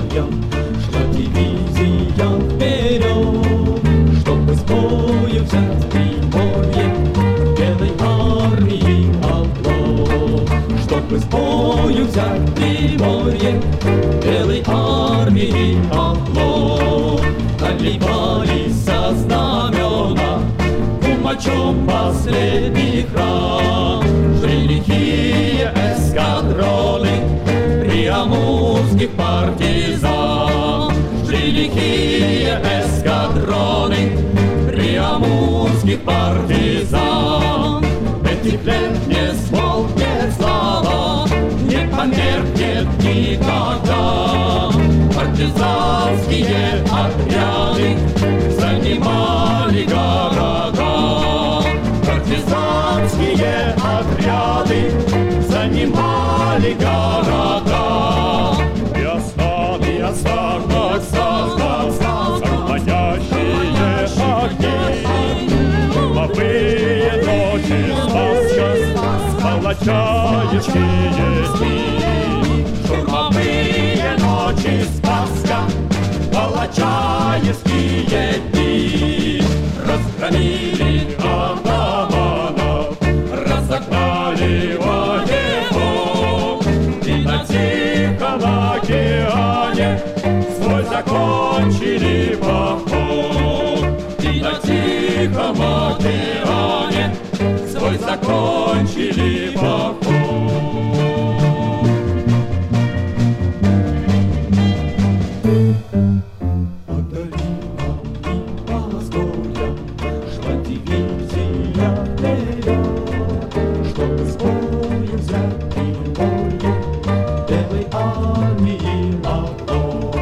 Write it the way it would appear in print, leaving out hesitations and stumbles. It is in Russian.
боем шла дивизия вперед, чтобы с бою взять Приморье, белой армии оплот. Чтобы с бою взять Приморье, белой армии оплот. Наливались со знамена кумачом последних ран, шли лихие эскадроны приамурских партизан. Шли лихие эскадроны приамурских партизан. Этих лет не смолкнет слава, не померкнет никогда. Партизанские отряды занимали города. Партизанские отряды занимали города. И останутся сохранящие огни. Шумовые ночи Спасска, волочаевские дни. Шумовые ночи Спасска, волочаевские дни. Разгромили атаманов, разогнали воевод, и на Тихом океане свой закончили поход. И на Тихом океане свой закончили поход. Белой армии оплот.